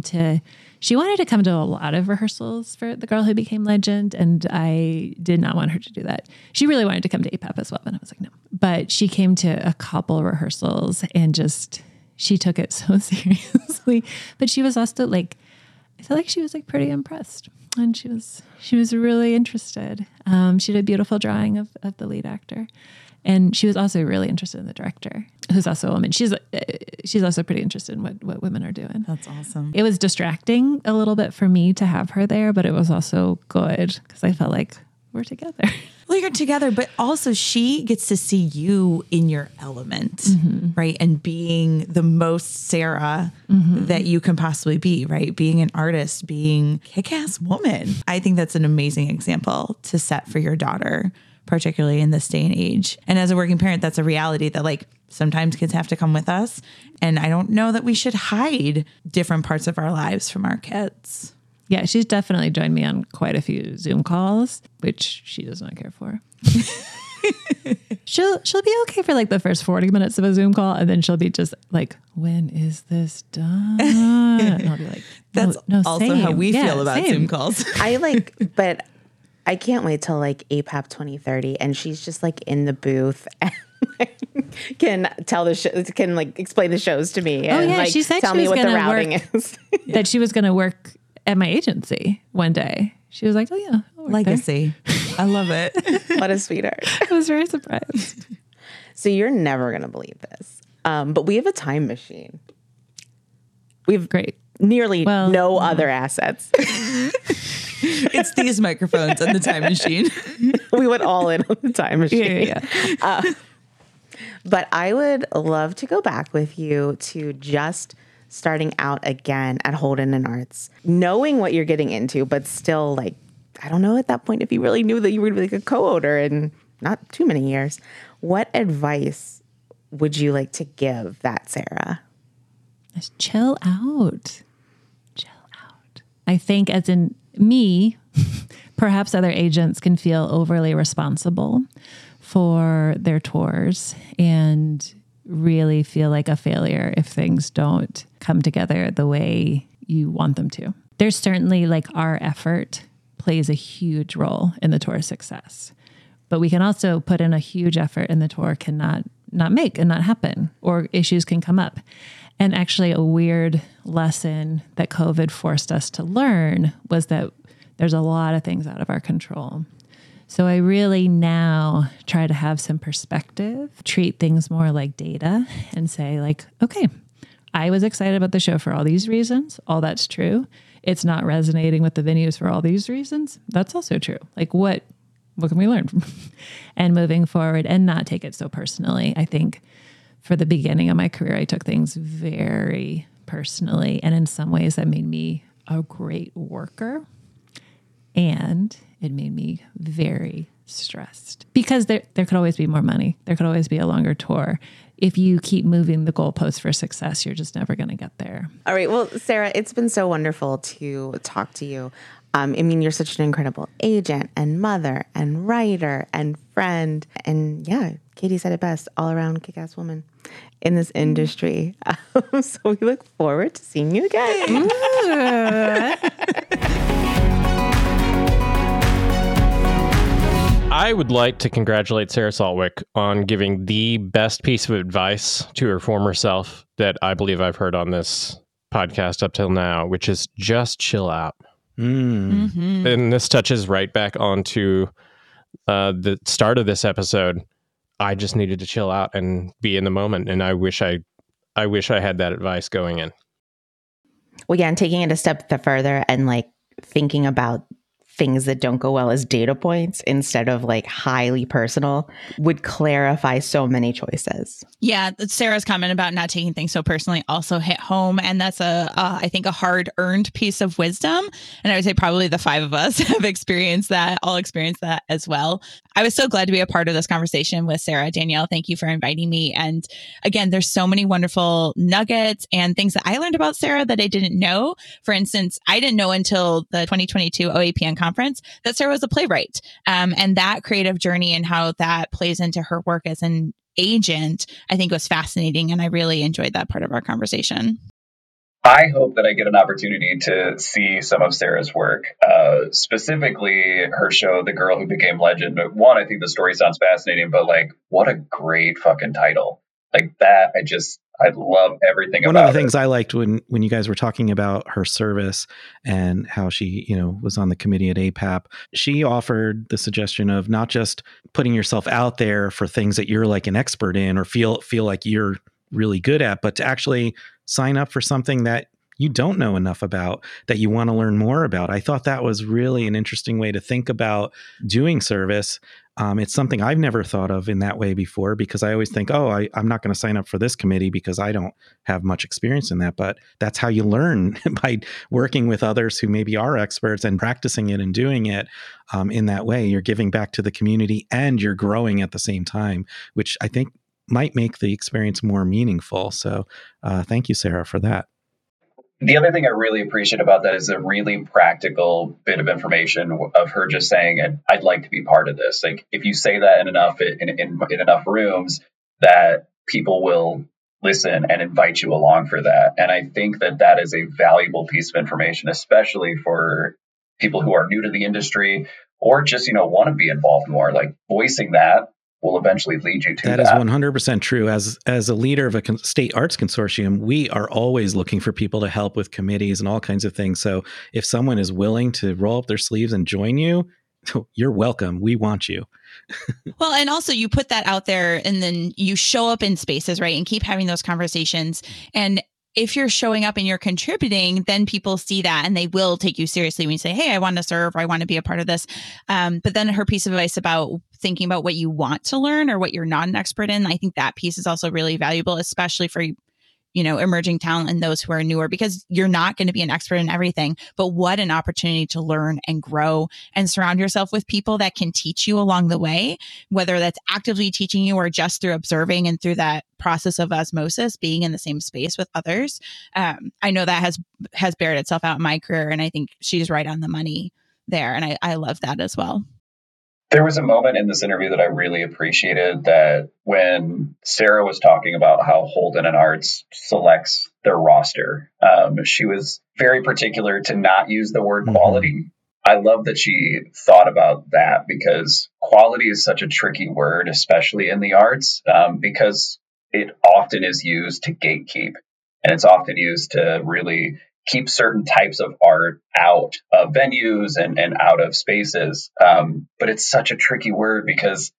to come to a lot of rehearsals for The Girl Who Became Legend. And I did not want her to do that. She really wanted to come to APAP as well. And I was like, no, but she came to a couple rehearsals and she took it so seriously, but she was also like, I feel like she was like pretty impressed and she was really interested. She did a beautiful drawing of the lead actor. And she was also really interested in the director, who's also a woman. She's also pretty interested in what women are doing. That's awesome. It was distracting a little bit for me to have her there, but it was also good because I felt like we're together. Well, you're together, but also she gets to see you in your element, right? And being the most Sarah that you can possibly be, right? Being an artist, being kick-ass woman. I think that's an amazing example to set for your daughter, particularly in this day and age. And as a working parent, that's a reality that like sometimes kids have to come with us. And I don't know that we should hide different parts of our lives from our kids. Yeah, she's definitely joined me on quite a few Zoom calls, which she does not care for. She'll be okay for like the first 40 minutes of a Zoom call, and then she'll be just like, "When is this done?" And I'll be like, "That's also same. How we feel about Zoom calls." But I can't wait till like APAP 2030, and she's just like in the booth and can tell the show, can like explain the shows to me. And, like, she said tell she me was what the routing is. That she was going to work at my agency one day. She was like, "Oh yeah, legacy." I love it. What a sweetheart. I was very surprised. So you're never going to believe this, but we have a time machine. We've nearly no other assets. It's these microphones and the time machine. We went all in on the time machine. Yeah. But I would love to go back with you to just starting out again at Holden and Arts, knowing what you're getting into, but still like, I don't know at that point if you really knew that you were like a co-owner in not too many years. What advice would you like to give that Sarah? Just chill out. Chill out. I think as in me, perhaps other agents can feel overly responsible for their tours and really feel like a failure if things don't come together the way you want them to. There's certainly like our effort plays a huge role in the tour's success, but we can also put in a huge effort and the tour cannot not make and not happen, or issues can come up. And actually a weird lesson that COVID forced us to learn was that there's a lot of things out of our control. So I really now try to have some perspective, treat things more like data and say like, okay, I was excited about the show for all these reasons. All that's true. it's not resonating with the venues for all these reasons. That's also true. Like what can we learn from and moving forward and not take it so personally. I think for the beginning of my career, I took things very personally. And in some ways that made me a great worker. And it made me very stressed because there could always be more money. There could always be a longer tour. If you keep moving the goalposts for success, you're just never going to get there. All right. Well, Sarah, it's been so wonderful to talk to you. I mean, you're such an incredible agent and mother and writer and friend. And yeah, Katie said it best, all around kick-ass woman in this industry. So we look forward to seeing you again. I would like to congratulate Sarah Saltwick on giving the best piece of advice to her former self that I believe I've heard on this podcast up till now, which is just chill out. Mm. And this touches right back onto the start of this episode. I just needed to chill out and be in the moment. And I wish I had that advice going in. Well, yeah, and taking it a step further and like thinking about things that don't go well as data points instead of like highly personal would clarify so many choices. Yeah, Sarah's comment about not taking things so personally also hit home. And that's I think a hard earned piece of wisdom. And I would say probably the five of us have experienced that as well. I was so glad to be a part of this conversation with Sarah. Danielle, thank you for inviting me. And again, there's so many wonderful nuggets and things that I learned about Sarah that I didn't know. For instance, I didn't know until the 2022 OAPN conference that Sarah was a playwright. And that creative journey and how that plays into her work as an agent, I think was fascinating. And I really enjoyed that part of our conversation. I hope that I get an opportunity to see some of Sarah's work, specifically her show, The Girl Who Became Legend. One, I think the story sounds fascinating, but like, what a great fucking title. Like that, I love everything about it. One of the things I liked when you guys were talking about her service and how she, was on the committee at APAP, she offered the suggestion of not just putting yourself out there for things that you're like an expert in or feel like you're really good at, but to actually sign up for something that you don't know enough about, that you want to learn more about. I thought that was really an interesting way to think about doing service. It's something I've never thought of in that way before, because I always think, I'm not going to sign up for this committee because I don't have much experience in that. But that's how you learn, by working with others who maybe are experts and practicing it and doing it in that way. You're giving back to the community and you're growing at the same time, which I think might make the experience more meaningful. So thank you, Sarah, for that. The other thing I really appreciate about that is a really practical bit of information of her just saying, I'd like to be part of this. Like if you say that in enough rooms, that people will listen and invite you along for that. And I think that is a valuable piece of information, especially for people who are new to the industry or just, want to be involved more. Like voicing that will eventually lead you to that. That is 100% true. As a leader of a state arts consortium, we are always looking for people to help with committees and all kinds of things. So if someone is willing to roll up their sleeves and join you, you're welcome. We want you. Well, and also you put that out there and then you show up in spaces, right? And keep having those conversations. And if you're showing up and you're contributing, then people see that and they will take you seriously when you say, hey, I want to serve, or I want to be a part of this. But then her piece of advice about thinking about what you want to learn or what you're not an expert in, I think that piece is also really valuable, especially for emerging talent and those who are newer, because you're not going to be an expert in everything. But what an opportunity to learn and grow and surround yourself with people that can teach you along the way, whether that's actively teaching you or just through observing and through that process of osmosis, being in the same space with others. I know that has bared itself out in my career, and I think she's right on the money there. And I love that as well. There was a moment in this interview that I really appreciated, that when Sarah was talking about how Holden and Arts selects their roster, she was very particular to not use the word quality. I love that she thought about that, because quality is such a tricky word, especially in the arts, because it often is used to gatekeep, and it's often used to really keep certain types of art out of venues and out of spaces. But it's such a tricky word, because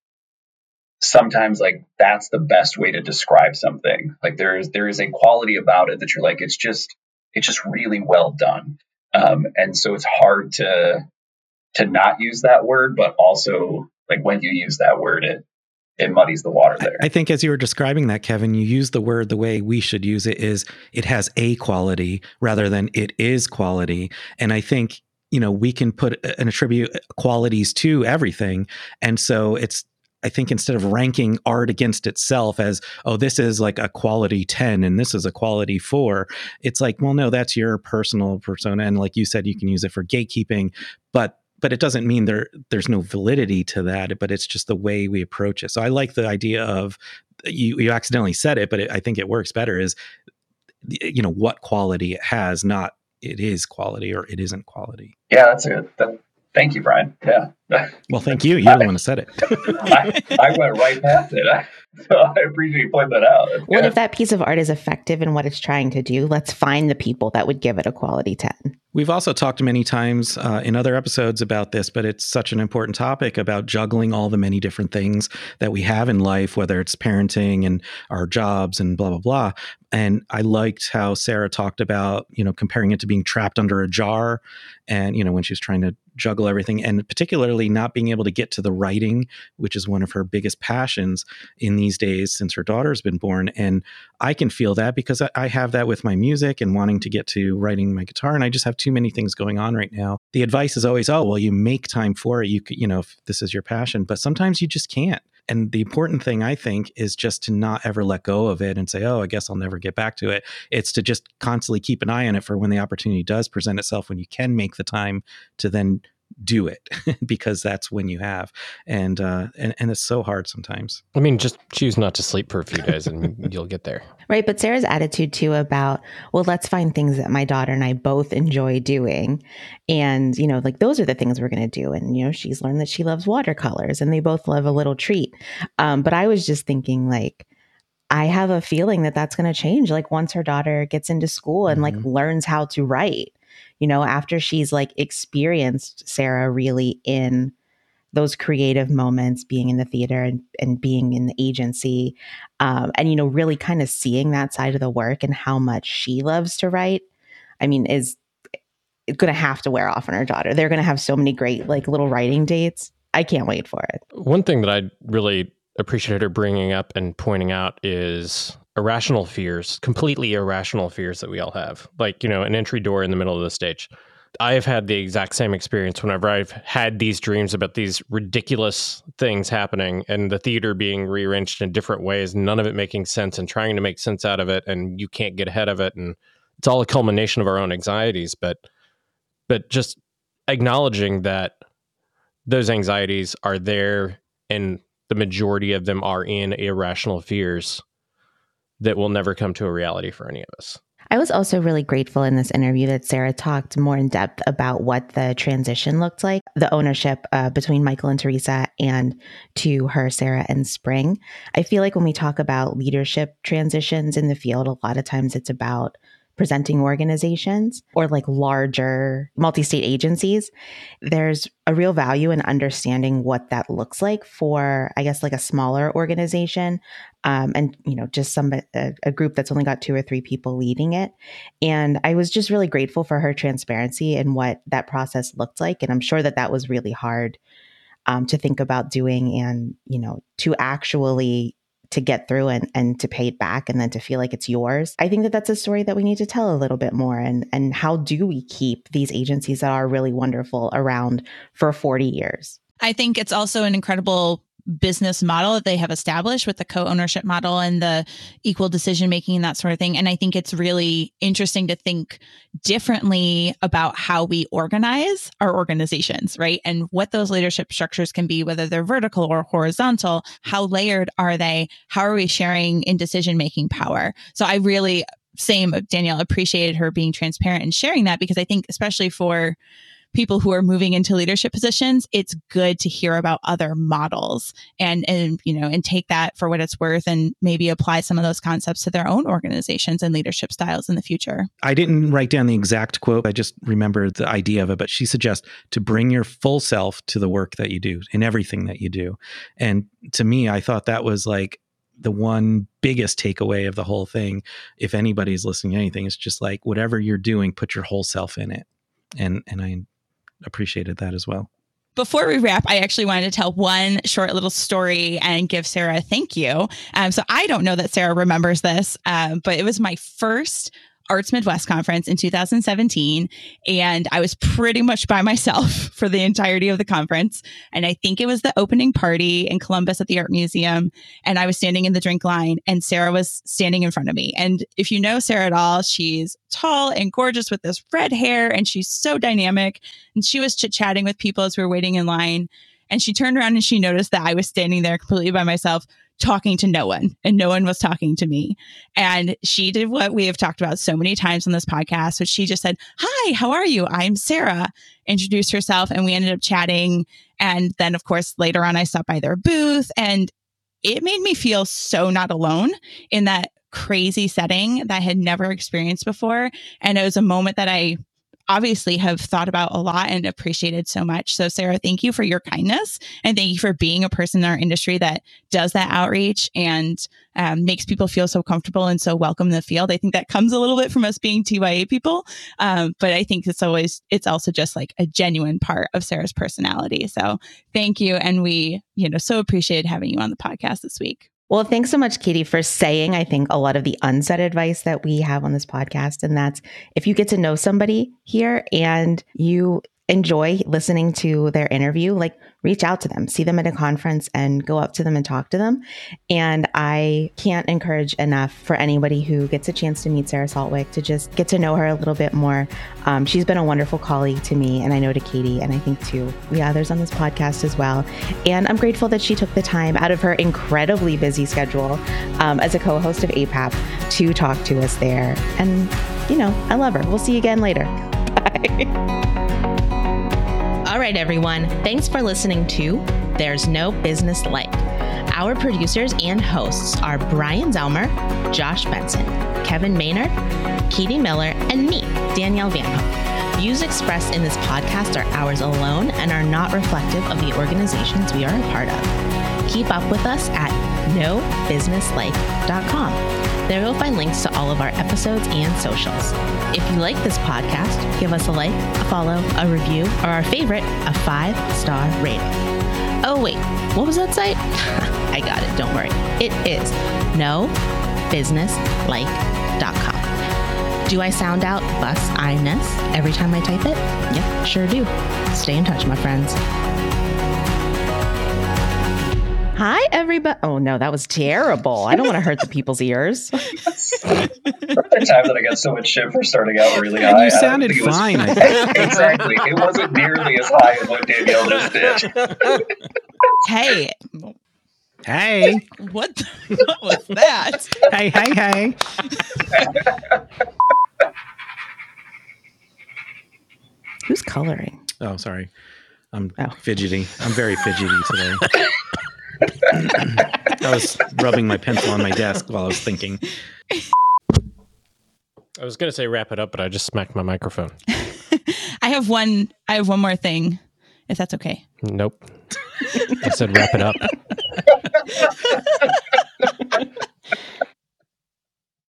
sometimes like that's the best way to describe something. Like there is a quality about it that you're like, it's just really well done. And so it's hard to not use that word, but also like when you use that word, it muddies the water there. I think as you were describing that, Kevin, you use the word the way we should use it is it has a quality rather than it is quality. And I think, we can put and attribute qualities to everything. And so I think instead of ranking art against itself as, oh, this is like a quality 10 and this is a quality 4, it's like, well, no, that's your personal persona. And like you said, you can use it for gatekeeping, but it doesn't mean there's no validity to that, but it's just the way we approach it. So I like the idea of, you accidentally said it, but I think it works better is, what quality it has, not it is quality or it isn't quality. Yeah, that's good. Thank you, Brian. Yeah. Well, thank you. You're the one who said it. I went right past it. So I appreciate you pointing that out. Well, if that piece of art is effective in what it's trying to do, let's find the people that would give it a quality 10. We've also talked many times in other episodes about this, but it's such an important topic about juggling all the many different things that we have in life, whether it's parenting and our jobs and blah, blah, blah. And I liked how Sarah talked about, comparing it to being trapped under a jar and, when she was trying to juggle everything, and particularly not being able to get to the writing, which is one of her biggest passions in these days since her daughter's been born. And I can feel that because I have that with my music and wanting to get to writing my guitar. And I just have too many things going on right now. The advice is always, oh, well, you make time for it. You could, if this is your passion, but sometimes you just can't. And the important thing, I think, is just to not ever let go of it and say, oh, I guess I'll never get back to it. It's to just constantly keep an eye on it for when the opportunity does present itself, when you can make the time to then do it, because that's when you have. And it's so hard sometimes. I mean, just choose not to sleep for a few days and you'll get there. Right. But Sarah's attitude too about, well, let's find things that my daughter and I both enjoy doing. And, like those are the things we're going to do. And, she's learned that she loves watercolors and they both love a little treat. But I was just thinking like, I have a feeling that that's going to change. Like once her daughter gets into school and like learns how to write, after she's like experienced Sarah really in those creative moments, being in the theater and being in the agency, and, really kind of seeing that side of the work and how much she loves to write, I mean, is going to have to wear off on her daughter. They're going to have so many great like little writing dates. I can't wait for it. One thing that I really appreciate her bringing up and pointing out is irrational fears, completely irrational fears that we all have. Like, an entry door in the middle of the stage. I've had the exact same experience whenever I've had these dreams about these ridiculous things happening and the theater being rearranged in different ways, none of it making sense and trying to make sense out of it. And you can't get ahead of it. And it's all a culmination of our own anxieties. But just acknowledging that those anxieties are there and the majority of them are in irrational fears that will never come to a reality for any of us. I was also really grateful in this interview that Sarah talked more in depth about what the transition looked like, the ownership between Michael and Teresa and to her, Sarah, and Spring. I feel like when we talk about leadership transitions in the field, a lot of times it's about presenting organizations or like larger multi-state agencies. There's a real value in understanding what that looks like for, I guess, like a smaller organization. And, just a group that's only got 2 or 3 people leading it. And I was just really grateful for her transparency and what that process looked like. And I'm sure that was really hard to think about doing and, to actually to get through and to pay it back and then to feel like it's yours. I think that's a story that we need to tell a little bit more. And how do we keep these agencies that are really wonderful around for 40 years? I think it's also an incredible business model that they have established with the co-ownership model and the equal decision making and that sort of thing. And I think it's really interesting to think differently about how we organize our organizations, right? And what those leadership structures can be, whether they're vertical or horizontal. How layered are they? How are we sharing in decision making power? So I really, Danielle, appreciated her being transparent and sharing that, because I think especially for people who are moving into leadership positions, it's good to hear about other models and take that for what it's worth and maybe apply some of those concepts to their own organizations and leadership styles in the future. I didn't write down the exact quote. I just remembered the idea of it, but she suggests to bring your full self to the work that you do in everything that you do. And to me, I thought that was like the one biggest takeaway of the whole thing. If anybody's listening to anything, it's just like whatever you're doing, put your whole self in it. and I appreciated that as well. Before we wrap, I actually wanted to tell one short little story and give Sarah a thank you. So I don't know that Sarah remembers this, but it was my first Arts Midwest conference in 2017. And I was pretty much by myself for the entirety of the conference. And I think it was the opening party in Columbus at the Art Museum. And I was standing in the drink line and Sarah was standing in front of me. And if you know Sarah at all, she's tall and gorgeous with this red hair and she's so dynamic. And she was chit-chatting with people as we were waiting in line. And she turned around and she noticed that I was standing there completely by myself, talking to no one, and no one was talking to me. And she did what we have talked about so many times on this podcast, which she just said, "Hi, how are you? I'm Sarah," introduced herself, and we ended up chatting. And then, of course, later on, I stopped by their booth, and it made me feel so not alone in that crazy setting that I had never experienced before. And it was a moment that I obviously have thought about a lot and appreciated so much. So Sarah, thank you for your kindness and thank you for being a person in our industry that does that outreach and makes people feel so comfortable and so welcome in the field. I think that comes a little bit from us being TYA people. But I think it's also just like a genuine part of Sarah's personality. So thank you. And we, so appreciated having you on the podcast this week. Well, thanks so much, Katie, for saying, I think, a lot of the unsaid advice that we have on this podcast. And that's if you get to know somebody here and you enjoy listening to their interview, like reach out to them, see them at a conference and go up to them and talk to them. And I can't encourage enough for anybody who gets a chance to meet Sarah Saltwick to just get to know her a little bit more. She's been a wonderful colleague to me, and I know to Katie, and I think to the others on this podcast as well. And I'm grateful that she took the time out of her incredibly busy schedule as a co-host of APAP to talk to us there. And, I love her. We'll see you again later. Bye. All right, everyone. Thanks for listening to There's No Business Like. Our producers and hosts are Brian Zelmer, Josh Benson, Kevin Maynard, Katie Miller, and me, Danielle Van Hook. Views expressed in this podcast are ours alone and are not reflective of the organizations we are a part of. Keep up with us at nobusinesslike.com. There you'll find links to all of our episodes and socials. If you like this podcast, give us a like, a follow, a review, or our favorite, a 5-star rating. Oh, wait, what was that site? I got it, don't worry. It is nobusinesslike.com. Do I sound out bus-I-ness every time I type it? Yep, sure do. Stay in touch, my friends. Hi, everybody. Oh, no, that was terrible. I don't want to hurt the people's ears. For the time that I got so much shit for starting out really high. You sounded fine. Exactly. It wasn't nearly as high as what Danielle just did. Hey. What was that? Hey. Who's coloring? Oh, sorry. I'm fidgety. I'm very fidgety today. I was rubbing my pencil on my desk while I was thinking. I was going to say wrap it up, but I just smacked my microphone. I have one more thing, if that's okay. Nope. I said wrap it up.